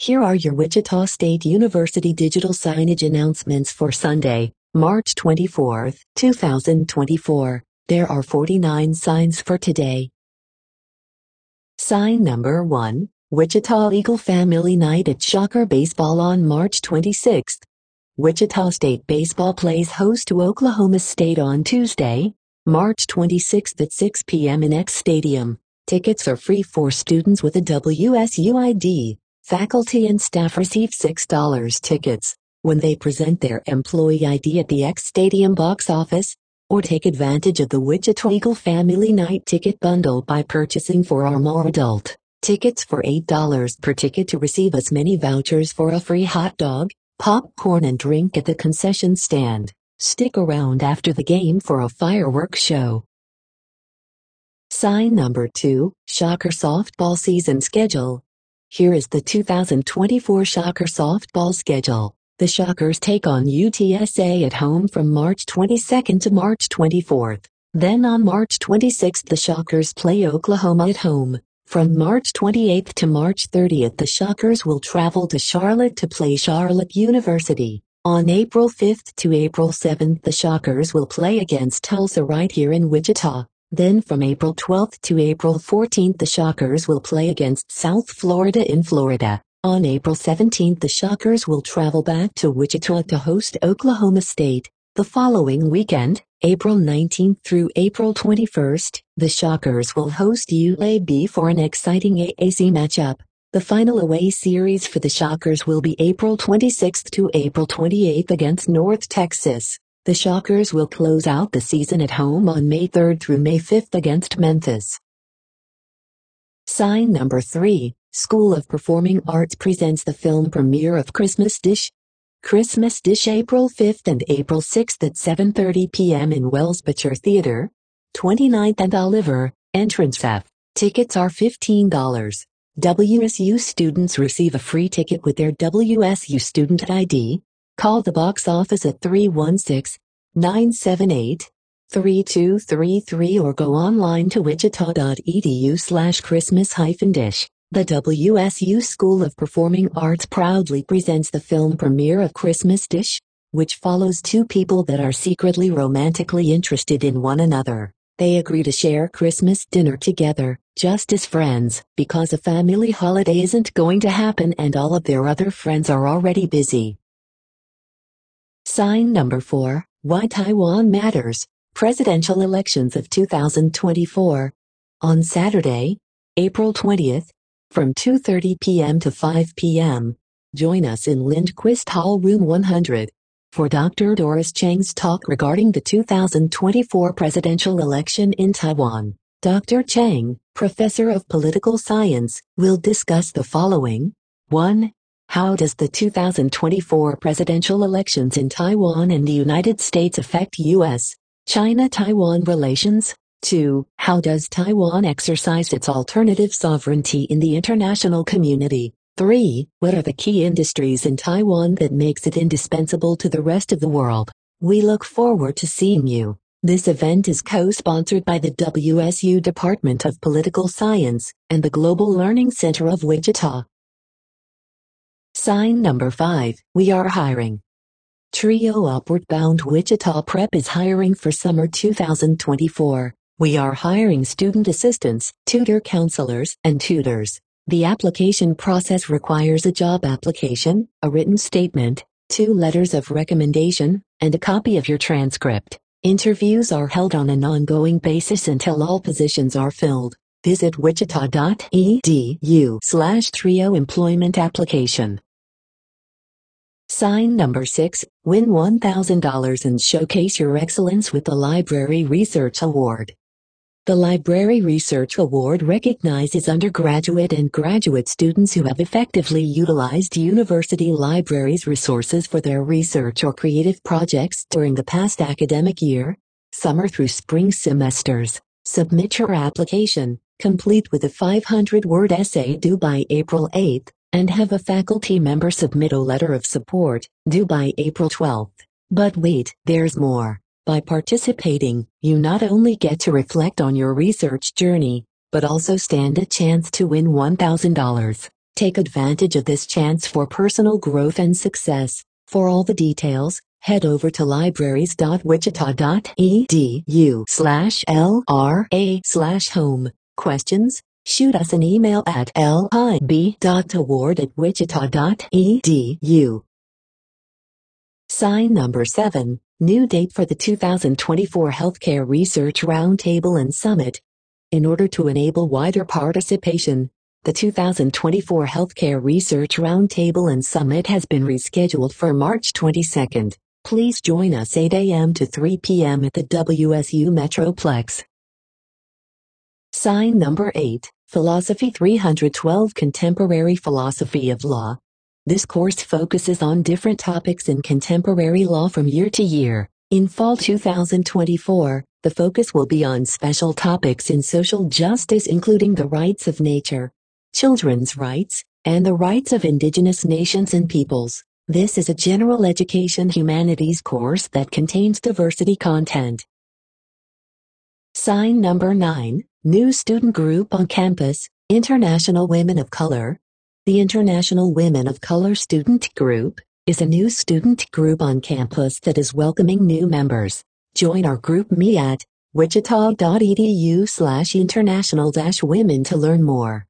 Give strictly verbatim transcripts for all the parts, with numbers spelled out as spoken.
Here are your Wichita State University digital signage announcements for Sunday, March twenty-fourth, two thousand twenty-four. There are forty-nine signs for today. Sign number one, Wichita Eagle Family Night at Shocker Baseball on March twenty-sixth. Wichita State Baseball plays host to Oklahoma State on Tuesday, March twenty-sixth at six p m in X Stadium. Tickets are free for students with a W S U I D. Faculty and staff receive six dollars tickets when they present their employee I D at the X Stadium box office, or take advantage of the Wichita Eagle Family Night ticket bundle by purchasing four or more adult tickets for eight dollars per ticket to receive as many vouchers for a free hot dog, popcorn and drink at the concession stand. Stick around after the game for a fireworks show. Sign number two, Shocker Softball Season Schedule. Here is the two thousand twenty-four Shocker softball schedule. The Shockers take on U T S A at home from March twenty-second to March twenty-fourth. Then on March twenty-sixth the Shockers play Oklahoma at home. From March twenty-eighth to March thirtieth the Shockers will travel to Charlotte to play Charlotte University. On April fifth to April seventh the Shockers will play against Tulsa right here in Wichita. Then from April twelfth to April fourteenth the Shockers will play against South Florida in Florida. On April seventeenth the Shockers will travel back to Wichita to host Oklahoma State. The following weekend, April nineteenth through April twenty-first, the Shockers will host U A B for an exciting A A C matchup. The final away series for the Shockers will be April twenty-sixth to April twenty-eighth against North Texas. The Shockers will close out the season at home on May third through May fifth against Memphis. Sign number three, School of Performing Arts presents the film premiere of Christmas Dish. Christmas Dish April fifth and April sixth at seven thirty p m in Wells Butcher Theater, twenty-ninth and Oliver, Entrance F. Tickets are fifteen dollars. W S U students receive a free ticket with their W S U student I D. Call the box office at three one six, nine seven eight, three two three three or go online to wichita dot e d u slash Christmas hyphen dish. The W S U School of Performing Arts proudly presents the film premiere of Christmas Dish, which follows two people that are secretly romantically interested in one another. They agree to share Christmas dinner together, just as friends, because a family holiday isn't going to happen and all of their other friends are already busy. Sign number four, Why Taiwan Matters, Presidential Elections of two thousand twenty-four. On Saturday, April twentieth, from two thirty p m to five p m, join us in Lindquist Hall Room one hundred for Doctor Doris Chang's talk regarding the two thousand twenty-four presidential election in Taiwan. Doctor Chang, Professor of Political Science, will discuss the following. one. How does the two thousand twenty-four presidential elections in Taiwan and the United States affect U S China-Taiwan relations? two. How does Taiwan exercise its alternative sovereignty in the international community? three. What are the key industries in Taiwan that makes it indispensable to the rest of the world? We look forward to seeing you. This event is co-sponsored by the W S U Department of Political Science and the Global Learning Center of Wichita. Sign number five, We are hiring. Trio Upward Bound Wichita Prep is hiring for summer two thousand twenty-four. We are hiring student assistants, tutor counselors, and tutors. The application process requires a job application, a written statement, two letters of recommendation, and a copy of your transcript. Interviews are held on an ongoing basis until all positions are filled. Visit wichita dot e d u slash trio employment application. Sign number six, Win one thousand dollars and showcase your excellence with the Library Research Award. The Library Research Award recognizes undergraduate and graduate students who have effectively utilized university libraries' resources for their research or creative projects during the past academic year, summer through spring semesters. Submit your application, complete with a five hundred word essay due by April eighth, and have a faculty member submit a letter of support, due by April twelfth. But wait, there's more. By participating, you not only get to reflect on your research journey, but also stand a chance to win one thousand dollars. Take advantage of this chance for personal growth and success. For all the details, head over to libraries dot wichita dot e d u slash L R A slash home. Questions? Shoot us an email at lib dot award at wichita dot e d u. Sign number seven. New date for the two thousand twenty-four Healthcare Research Roundtable and Summit. In order to enable wider participation, the two thousand twenty-four Healthcare Research Roundtable and Summit has been rescheduled for March twenty-second. Please join us eight a m to three p m at the W S U Metroplex. Sign number eight. Philosophy three twelve Contemporary Philosophy of Law. This course focuses on different topics in contemporary law from year to year. In fall two thousand twenty-four, the focus will be on special topics in social justice, including the rights of nature, children's rights, and the rights of indigenous nations and peoples. This is a general education humanities course that contains diversity content. Sign number nine. New student group on campus, International Women of Color. The International Women of Color Student Group is a new student group on campus that is welcoming new members. Join our group me at wichita dot e d u slash international dash women to learn more.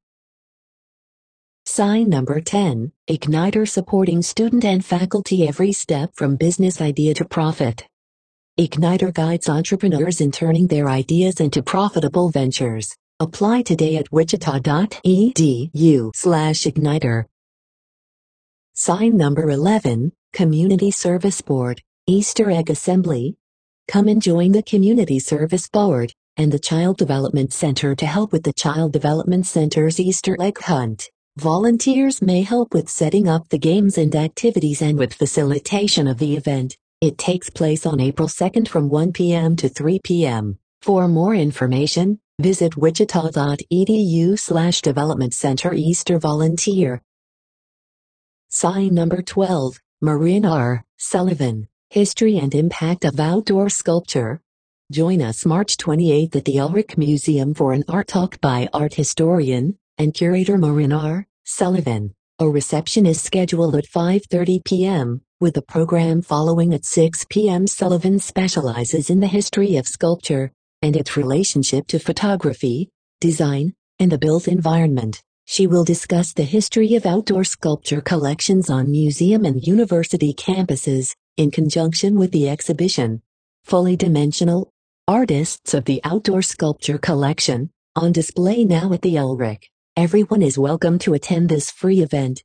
Sign number ten. Igniter supporting student and faculty every step from business idea to profit. Igniter guides entrepreneurs in turning their ideas into profitable ventures. Apply today at wichita dot e d u slash igniter. Sign number eleven. Community Service Board, Easter Egg Assembly. Come and join the Community Service Board and the Child Development Center to help with the Child Development Center's Easter Egg Hunt. Volunteers may help with setting up the games and activities and with facilitation of the event. It takes place on April second from one p m to three p m For more information, visit wichita dot e d u slash development center Easter Volunteer. Sign number twelve. Marin R. Sullivan, History and Impact of Outdoor Sculpture. Join us March twenty-eighth at the Ulrich Museum for an art talk by art historian and curator Marin R. Sullivan. A reception is scheduled at five thirty p m, with the program following at six p m Sullivan specializes in the history of sculpture and its relationship to photography, design, and the built environment. She will discuss the history of outdoor sculpture collections on museum and university campuses, in conjunction with the exhibition, Fully Dimensional Artists of the Outdoor Sculpture Collection, on display now at the Ulrich. Everyone is welcome to attend this free event.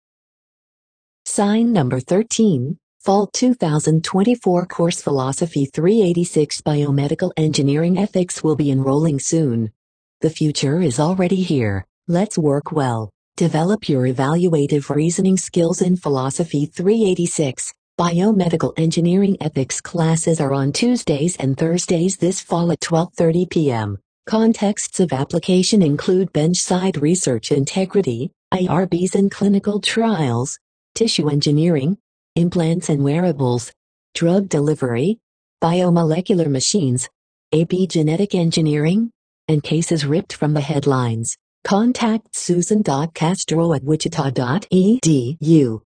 Sign number thirteen. Fall two thousand twenty-four course Philosophy three eighty-six Biomedical Engineering Ethics will be enrolling soon. The future is already here. Let's work well. Develop your evaluative reasoning skills in Philosophy three eighty-six. Biomedical Engineering Ethics classes are on Tuesdays and Thursdays this fall at twelve thirty p m Contexts of application include bench-side research integrity, I R Bs and clinical trials, tissue engineering, implants and wearables, drug delivery, biomolecular machines, epigenetic engineering, and cases ripped from the headlines. Contact susan dot castro at wichita dot e d u.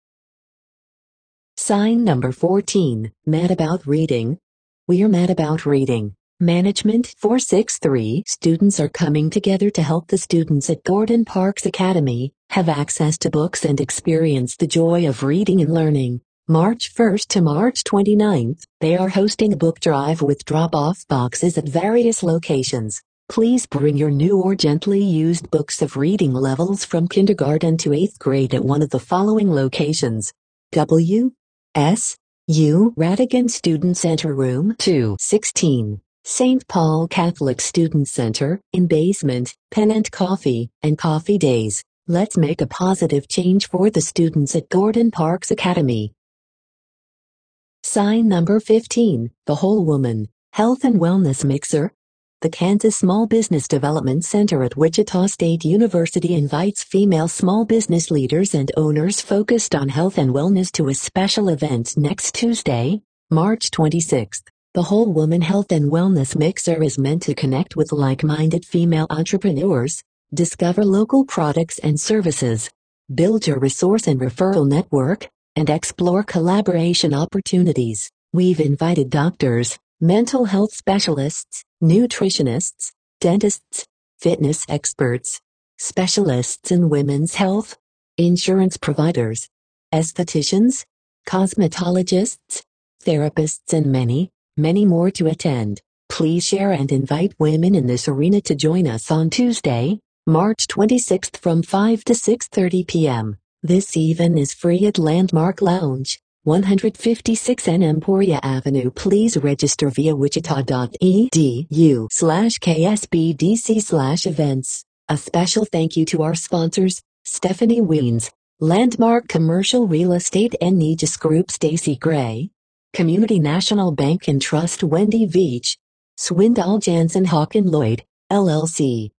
Sign number fourteen. Mad About Reading. We're mad about reading. Management four sixty-three students are coming together to help the students at Gordon Parks Academy have access to books and experience the joy of reading and learning. March first to March twenty-ninth, they are hosting a book drive with drop-off boxes at various locations. Please bring your new or gently used books of reading levels from kindergarten to eighth grade at one of the following locations. W. S. U. Radigan Student Center Room two sixteen. Saint Paul Catholic Student Center, in basement, Pennant Coffee, and Coffee Days. Let's make a positive change for the students at Gordon Parks Academy. Sign number fifteen. The Whole Woman, Health and Wellness Mixer. The Kansas Small Business Development Center at Wichita State University invites female small business leaders and owners focused on health and wellness to a special event next Tuesday, March twenty-sixth. The Whole Woman Health and Wellness Mixer is meant to connect with like-minded female entrepreneurs, discover local products and services, Build your resource and referral network, and explore collaboration opportunities. We've invited doctors, mental health specialists, nutritionists, dentists, fitness experts, specialists in women's health, insurance providers, estheticians, cosmetologists, therapists, and many, many more to attend. Please share and invite women in this arena to join us on Tuesday, March twenty-sixth from five to six thirty p m This event is free at Landmark Lounge, one fifty-six N Emporia Avenue. Please register via wichita.edu slash ksbdc slash events. A special thank you to our sponsors, Stephanie Weens, Landmark Commercial Real Estate and Aegis Group, Stacy Gray, Community National Bank and Trust, Wendy Veach, Swindoll Jansen Hawken Lloyd, L L C.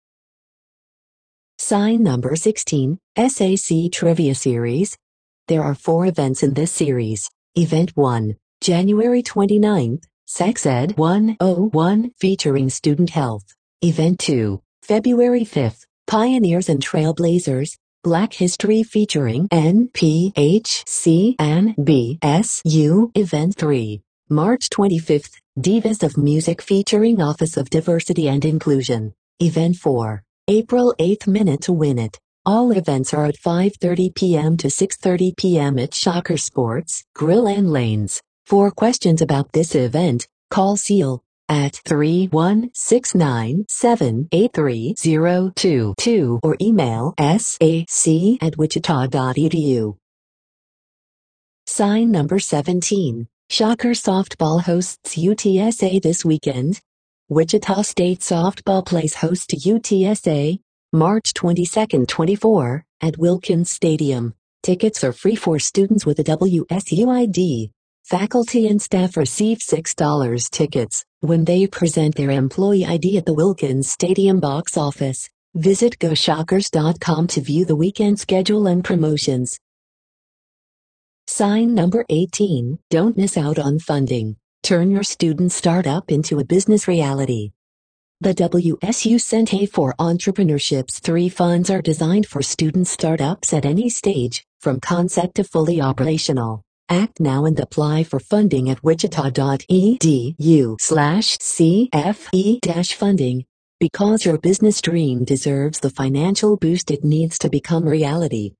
Sign number sixteen, S A C Trivia Series. There are four events in this series. Event one, January twenty-ninth, Sex Ed one oh one featuring student health. Event two, February fifth, Pioneers and Trailblazers, Black History featuring N P H C and B S U. Event three, March twenty-fifth, Divas of Music featuring Office of Diversity and Inclusion. Event four, April eighth, Minute to Win It. All events are at five thirty p m to six thirty p m at Shocker Sports, Grill and Lanes. For questions about this event, call Seal at three one six nine seven eight three zero two two or email sac at wichita dot e d u. Sign number seventeen. Shocker Softball hosts U T S A this weekend. Wichita State Softball plays host to U T S A, March twenty-second to twenty-fourth, at Wilkins Stadium. Tickets are free for students with a W S U I D. Faculty and staff receive six dollars tickets when they present their employee I D at the Wilkins Stadium box office. Visit go shockers dot com to view the weekend schedule and promotions. Sign number eighteen. Don't miss out on funding. Turn your student startup into a business reality. The W S U Center for Entrepreneurship's three funds are designed for student startups at any stage, from concept to fully operational. Act now and apply for funding at wichita dot e d u slash c f e dash funding, because your business dream deserves the financial boost it needs to become reality.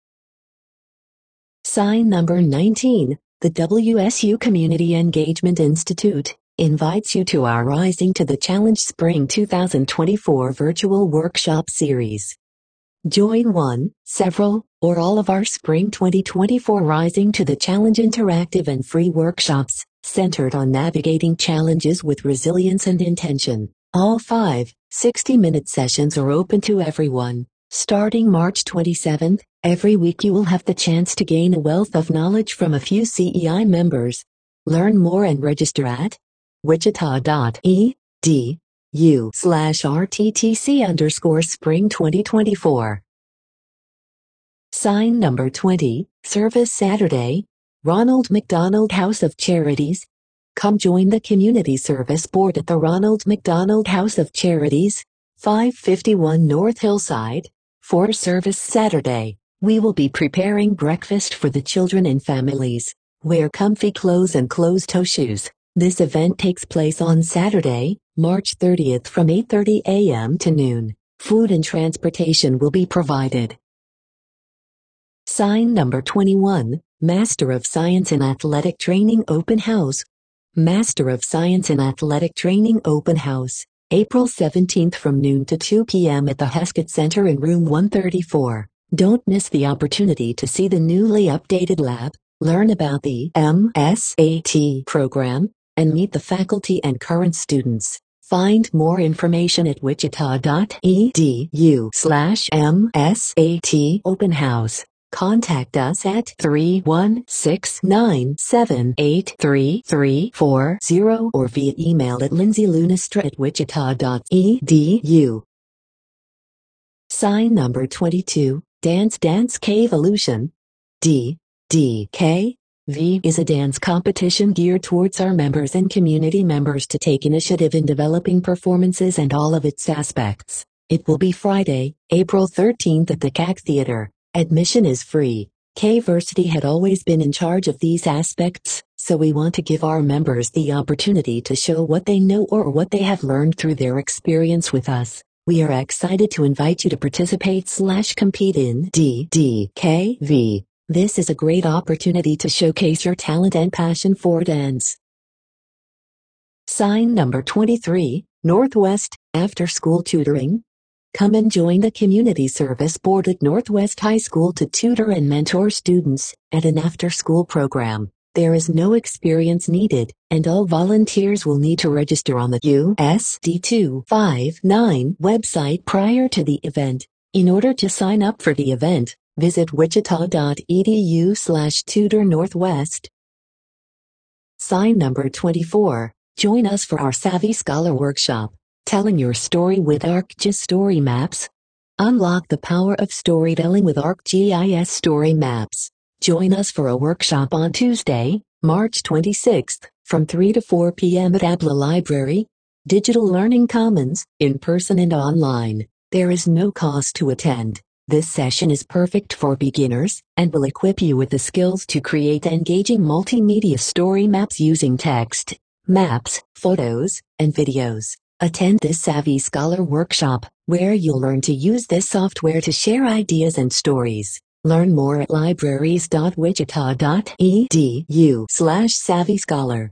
Sign number nineteen. The W S U Community Engagement Institute invites you to our Rising to the Challenge Spring two thousand twenty-four virtual workshop series. Join one, several, or all of our Spring twenty twenty-four Rising to the Challenge interactive and free workshops, centered on navigating challenges with resilience and intention. All five, sixty-minute sessions are open to everyone. Starting March twenty-seventh, every week you will have the chance to gain a wealth of knowledge from a few C E I members. Learn more and register at wichita dot e d u slash r t t c underscore spring twenty twenty-four. Sign number twenty, Service Saturday, Ronald McDonald House of Charities. Come join the Community Service Board at the Ronald McDonald House of Charities, five fifty-one North Hillside, for Service Saturday. We will be preparing breakfast for the children and families. Wear comfy clothes and closed-toe shoes. This event takes place on Saturday, March thirtieth from eight thirty a m to noon. Food and transportation will be provided. Sign number twenty-one, Master of Science in Athletic Training Open House. Master of Science in Athletic Training Open House, April seventeenth from noon to two p m at the Heskett Center in room one thirty-four. Don't miss the opportunity to see the newly updated lab, learn about the M S A T program, and meet the faculty and current students. Find more information at wichita dot e d u slash M S A T open house. Contact us at three one six nine seven eight three three four zero or via email at lindsay lunistra at wichita dot e d u. Sign number twenty-two, Dance Dance K-Evolution. D D K V is a dance competition geared towards our members and community members to take initiative in developing performances and all of its aspects. It will be Friday, April thirteenth at the C A C Theater. Admission is free. K-Versity had always been in charge of these aspects, so we want to give our members the opportunity to show what they know or what they have learned through their experience with us. We are excited to invite you to participate slash compete in D D K V. This is a great opportunity to showcase your talent and passion for dance. Sign number twenty-three, Northwest, After School Tutoring. Come and join the Community Service Board at Northwest High School to tutor and mentor students at an after-school program. There is no experience needed, and all volunteers will need to register on the U S D two fifty-nine website prior to the event. In order to sign up for the event, visit wichita.edu slash tutor northwest. Sign number twenty-four. Join us for our Savvy Scholar Workshop, Telling Your Story with ArcGIS Story Maps. Unlock the power of storytelling with ArcGIS Story Maps. Join us for a workshop on Tuesday, March twenty-sixth, from three to four p m at ABLA Library, Digital Learning Commons, in person and online. There is no cost to attend. This session is perfect for beginners and will equip you with the skills to create engaging multimedia story maps using text, maps, photos, and videos. Attend this Savvy Scholar Workshop, where you'll learn to use this software to share ideas and stories. Learn more at libraries.wichita.edu slash Savvy Scholar.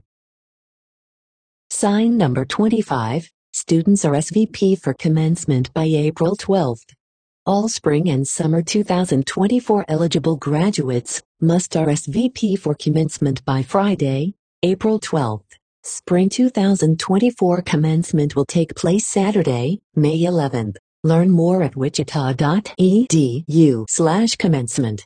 Sign number twenty-five. Students are S V P for commencement by April twelfth. All spring and summer two thousand twenty-four eligible graduates must R S V P for commencement by Friday, April twelfth. Spring two thousand twenty-four commencement will take place Saturday, May eleventh. Learn more at wichita.edu slash commencement.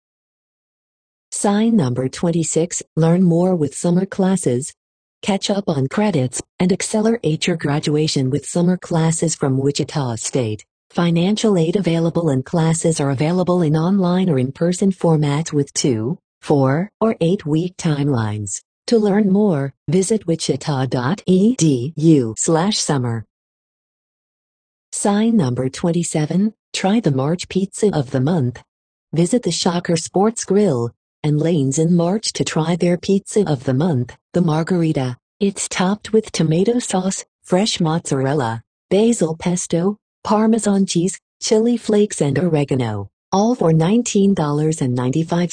Sign number twenty-six. Learn more with summer classes. Catch up on credits and accelerate your graduation with summer classes from Wichita State. Financial aid available and classes are available in online or in-person formats with two, four, or eight-week timelines. To learn more, visit wichita.edu slash summer. Sign number twenty-seven. Try the March Pizza of the Month. Visit the Shocker Sports Grill and Lanes in March to try their Pizza of the Month, the Margarita. It's topped with tomato sauce, fresh mozzarella, basil pesto, Parmesan cheese, chili flakes and oregano, all for nineteen ninety-five.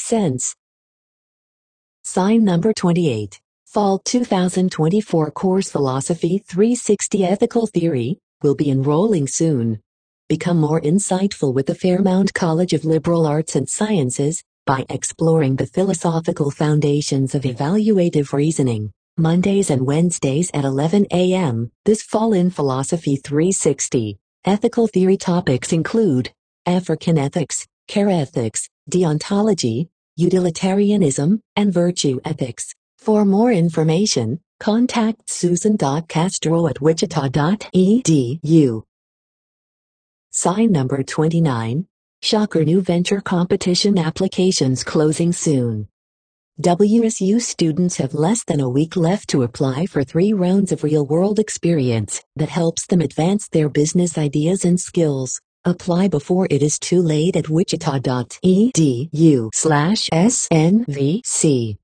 Sign number twenty-eight. Fall two thousand twenty-four course Philosophy three sixty Ethical Theory will be enrolling soon. Become more insightful with the Fairmount College of Liberal Arts and Sciences by exploring the philosophical foundations of evaluative reasoning. Mondays and Wednesdays at eleven a m this fall in Philosophy three sixty. Ethical theory topics include African ethics, care ethics, deontology, utilitarianism, and virtue ethics. For more information, contact Susan Castro at wichita.edu. Sign number twenty-nine. Shocker New Venture Competition applications closing soon. W S U students have less than a week left to apply for three rounds of real-world experience that helps them advance their business ideas and skills. Apply before it is too late at wichita.edu slash SNVC.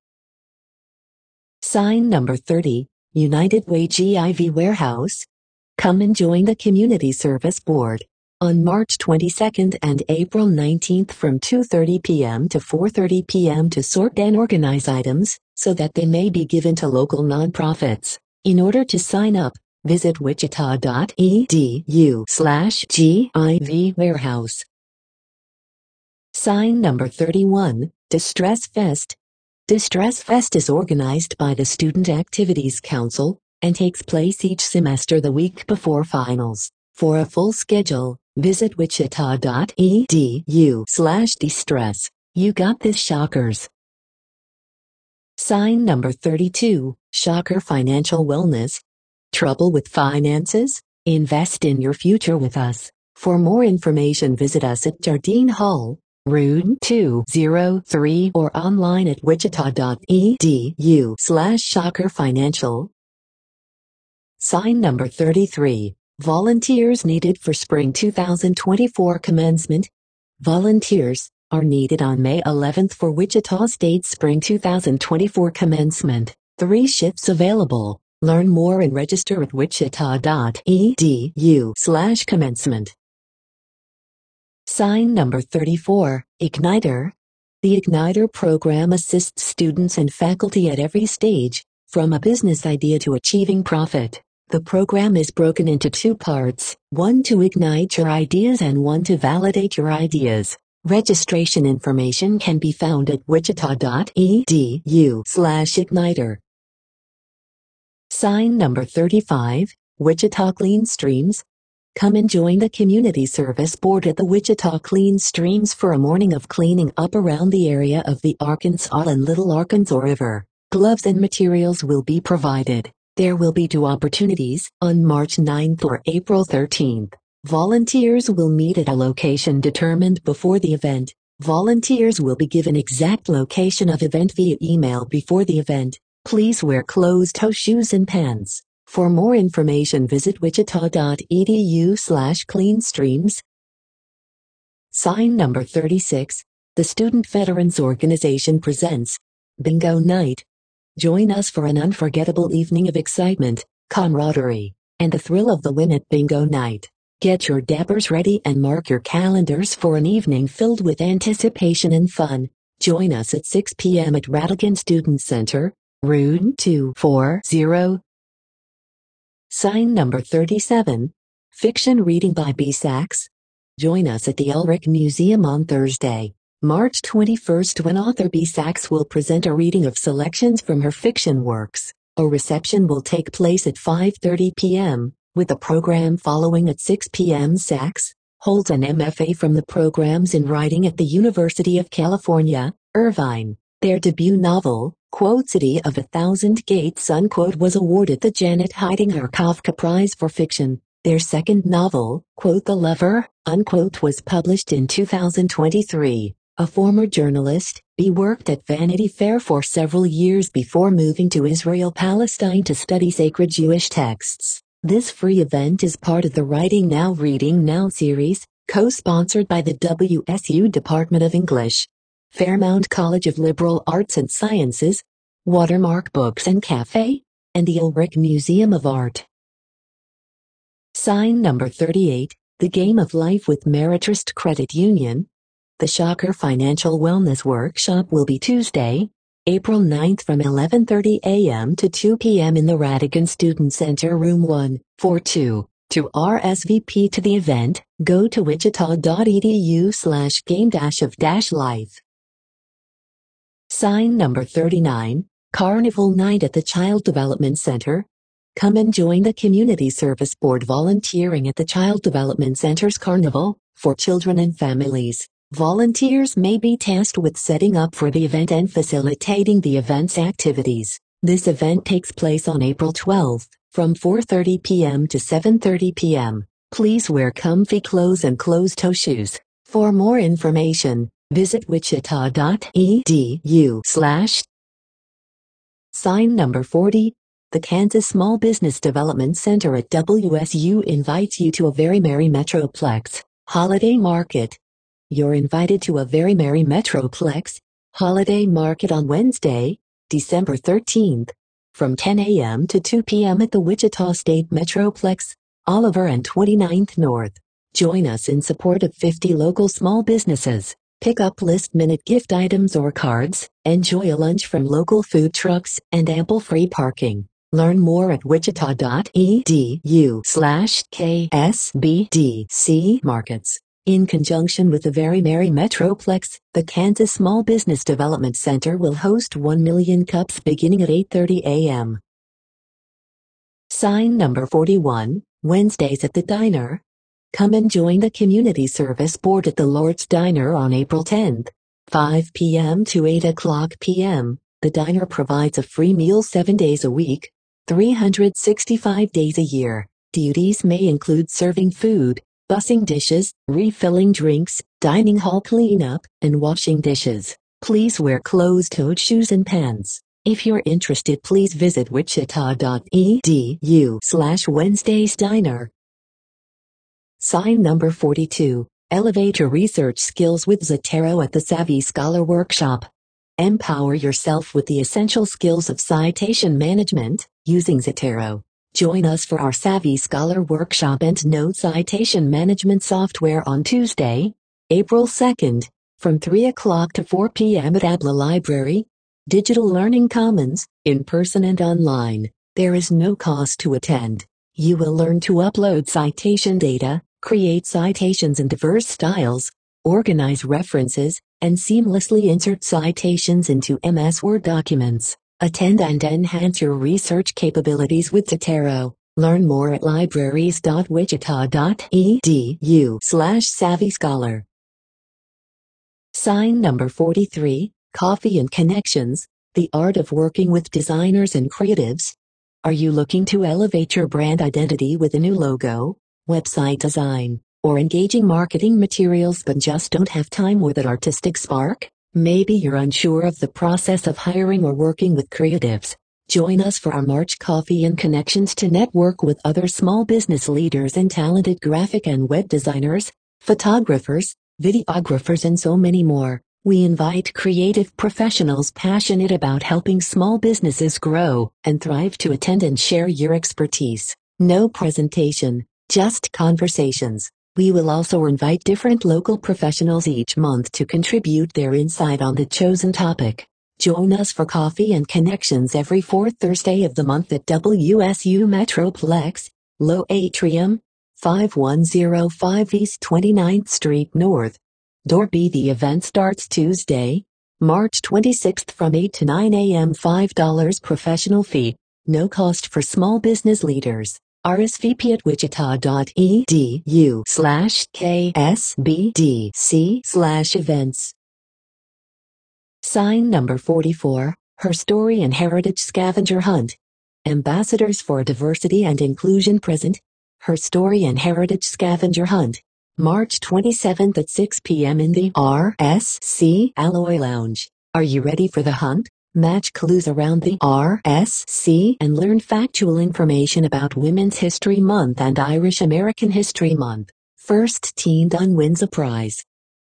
Sign number thirty. United Way G I V Warehouse. Come and join the Community Service Board on March twenty-second and April nineteenth from two thirty p m to four thirty p m to sort and organize items so that they may be given to local nonprofits. In order to sign up, visit wichita.edu slash GIV Warehouse. Sign number thirty-one. Distress Fest. Distress Fest is organized by the Student Activities Council and takes place each semester the week before finals. For a full schedule, visit wichita.edu slash distress. You got this, Shockers. Sign number thirty-two. Shocker Financial Wellness. Trouble with finances? Invest in your future with us. For more information, visit us at Jardine Hall, Route two oh three or online at wichita.edu slash shocker financial. Sign number thirty-three. Volunteers needed for spring two thousand twenty-four commencement. Volunteers, are needed on May eleventh for Wichita State Spring two thousand twenty-four commencement. Three shifts available. Learn more and register at wichita.edu slash commencement. Sign number thirty-four, Igniter. The Igniter program assists students and faculty at every stage, from a business idea to achieving profit. The program is broken into two parts, one to ignite your ideas and one to validate your ideas. Registration information can be found at wichita.edu slash igniter. Sign number thirty-five, Wichita Clean Streams. Come and join the Community Service Board at the Wichita Clean Streams for a morning of cleaning up around the area of the Arkansas and Little Arkansas River. Gloves and materials will be provided. There will be two opportunities, on March ninth or April thirteenth. Volunteers will meet at a location determined before the event. Volunteers will be given exact location of event via email before the event. Please wear closed-toe shoes and pants. For more information visit wichita.edu slash cleanstreams. Sign number thirty-six, the Student Veterans Organization presents Bingo Night. Join us for an unforgettable evening of excitement, camaraderie, and the thrill of the win at Bingo Night. Get your dappers ready and mark your calendars for an evening filled with anticipation and fun. Join us at six p m at Radigan Student Center, Route two forty. Sign number thirty-seven, Fiction Reading by B. Sachs. Join us at the Ulrich Museum on Thursday, March twenty-first when author B. Sachs will present a reading of selections from her fiction works. A reception will take place at five thirty p m, with the program following at six p m Sachs holds an M F A from the programs in writing at the University of California, Irvine. Their debut novel, quote, City of a Thousand Gates, unquote, was awarded the Janet Heidinger Kafka Prize for Fiction. Their second novel, quote, The Lover, unquote, was published in two thousand twenty-three. A former journalist, B worked at Vanity Fair for several years before moving to Israel-Palestine to study sacred Jewish texts. This free event is part of the Writing Now Reading Now series, co-sponsored by the W S U Department of English, Fairmount College of Liberal Arts and Sciences, Watermark Books and Cafe, and the Ulrich Museum of Art. Sign number thirty-eight, The Game of Life with Meritrust Credit Union. The Shocker Financial Wellness Workshop will be Tuesday, April ninth from eleven thirty a m to two p m in the Radigan Student Center, Room one forty-two. To R S V P to the event, go to wichita.edu slash game dash of dash life. Sign number thirty-nine, Carnival Night at the Child Development Center. Come and join the Community Service Board volunteering at the Child Development Center's Carnival for children and families. Volunteers may be tasked with setting up for the event and facilitating the event's activities. This event takes place on April twelfth, from four thirty p m to seven thirty p m Please wear comfy clothes and closed-toe shoes. For more information, visit wichita.edu slash. Sign number forty, the Kansas Small Business Development Center at W S U invites you to a Very Merry Metroplex Holiday Market. You're invited to a Very Merry Metroplex Holiday Market on Wednesday, December thirteenth, from ten a m to two p m at the Wichita State Metroplex, Oliver and twenty-ninth North. Join us in support of fifty local small businesses. Pick up last-minute gift items or cards, enjoy a lunch from local food trucks, and ample free parking. Learn more at wichita.edu slash KSBDC Markets. In conjunction with the Very Merry Metroplex, the Kansas Small Business Development Center will host one million cups beginning at eight thirty a m Sign number forty-one, Wednesdays at the Diner. Come and join the Community Service Board at the Lord's Diner on April tenth, five p m to eight o'clock p m The diner provides a free meal seven days a week, three hundred sixty-five days a year. Duties may include serving food, bussing dishes, refilling drinks, dining hall cleanup, and washing dishes. Please wear closed-toed shoes and pants. If you're interested, please visit wichita.edu slash Wednesdays Diner. Sign number forty-two, Elevate your research skills with Zotero at the Savvy Scholar Workshop. Empower yourself with the essential skills of citation management using Zotero. Join us for our Savvy Scholar Workshop and Note Citation Management software on Tuesday, April second, from three o'clock to four p m at A B L A Library, Digital Learning Commons, in person and online. There is no cost to attend. You will learn to upload citation data, create citations in diverse styles, organize references, and seamlessly insert citations into M S Word documents. Attend and enhance your research capabilities with Zotero. Learn more at libraries dot wichita dot e d u slash savvy scholar. Sign number forty-three, Coffee and Connections, the art of working with designers and creatives. Are you looking to elevate your brand identity with a new logo, website design, or engaging marketing materials but just don't have time or that artistic spark? Maybe you're unsure of the process of hiring or working with creatives. Join us for our March Coffee and Connections to network with other small business leaders and talented graphic and web designers, photographers, videographers, and so many more. We invite creative professionals passionate about helping small businesses grow and thrive to attend and share your expertise. No presentation, just conversations. We will also invite different local professionals each month to contribute their insight on the chosen topic. Join us for Coffee and Connections every fourth Thursday of the month at W S U Metroplex, Low Atrium, five one zero five East twenty-ninth Street North. Door B. The event starts Tuesday, March twenty-sixth from eight to nine a m five dollars professional fee. No cost for small business leaders. R S V P at wichita dot e d u slash K S B D C slash events. Sign number forty-four, Her Story and Heritage Scavenger Hunt. Ambassadors for Diversity and Inclusion present. Her Story and Heritage Scavenger Hunt. March twenty-seventh at six p m in the R S C Alloy Lounge. Are you ready for the hunt? Match clues around the R S C and learn factual information about Women's History Month and Irish American History Month. First team done wins a prize.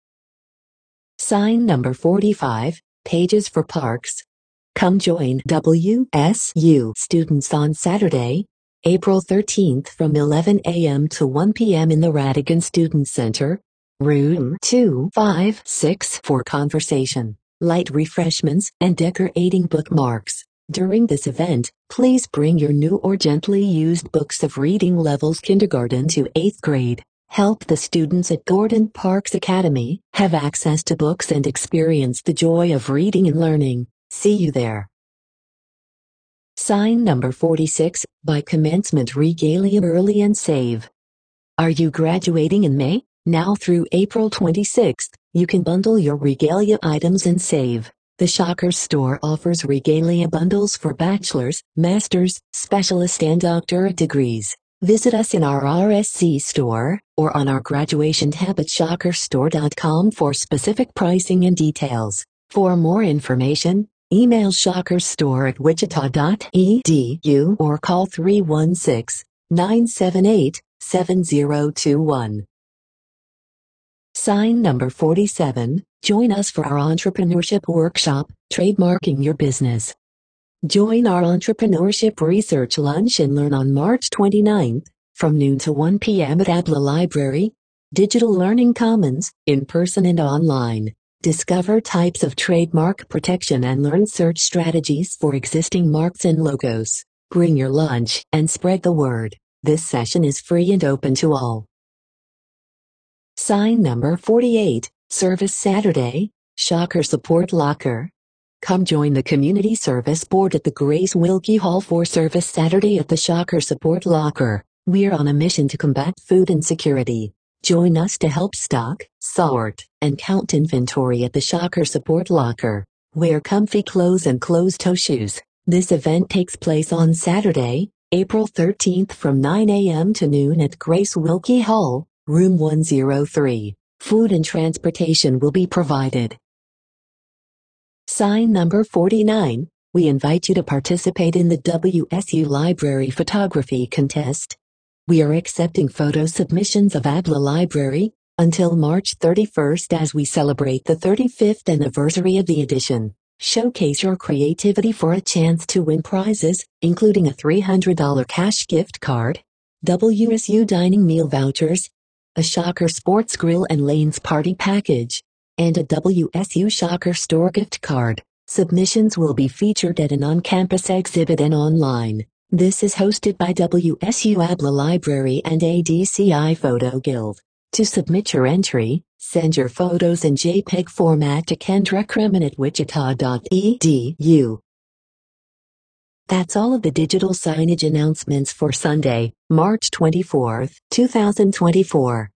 Sign number forty-five, Pages for Parks. Come join W S U students on Saturday, April thirteenth from eleven a m to one p m in the Radigan Student Center, room two five six for conversation, light refreshments, and decorating bookmarks. During this event, please bring your new or gently used books of reading levels kindergarten to eighth grade. Help the students at Gordon Parks Academy have access to books and experience the joy of reading and learning. See you there. Sign number forty-six, By Commencement Regalia Early and Save. Are you graduating in May? Now through April twenty-sixth, you can bundle your regalia items and save. The Shockers store offers regalia bundles for bachelor's, master's, specialist, and doctorate degrees. Visit us in our R S C store or on our graduation tab at shocker store dot com for specific pricing and details. For more information, email shockerstore at wichita dot e d u or call three one six, nine seven eight, seven zero two one. Sign number forty-seven, join us for our Entrepreneurship Workshop, Trademarking Your Business. Join our Entrepreneurship Research Lunch and Learn on March twenty-ninth, from noon to one p m at A B L A Library, Digital Learning Commons, in person and online. Discover types of trademark protection and learn search strategies for existing marks and logos. Bring your lunch and spread the word. This session is free and open to all. Sign number forty-eight, Service Saturday, Shocker Support Locker. Come join the Community Service Board at the Grace Wilkie Hall for Service Saturday at the Shocker Support Locker. We're on a mission to combat food insecurity. Join us to help stock, sort, and count inventory at the Shocker Support Locker. Wear comfy clothes and closed-toe shoes. This event takes place on Saturday, April thirteenth from nine a m to noon at Grace Wilkie Hall, room one oh three. Food and transportation will be provided. Sign number forty-nine, we invite you to participate in the W S U Library Photography Contest. We are accepting photo submissions of A B L A Library, until March thirty-first as we celebrate the thirty-fifth anniversary of the edition. Showcase your creativity for a chance to win prizes, including a three hundred dollars cash gift card, W S U dining meal vouchers, a Shocker Sports Grill and Lanes party package, and a W S U Shocker store gift card. Submissions will be featured at an on-campus exhibit and online. This is hosted by W S U ABLA Library and A D C I Photo Guild. To submit your entry, send your photos in JPEG format to Kendra Kremen at wichita dot e d u. That's all of the digital signage announcements for Sunday, March twenty-fourth, two thousand twenty-four.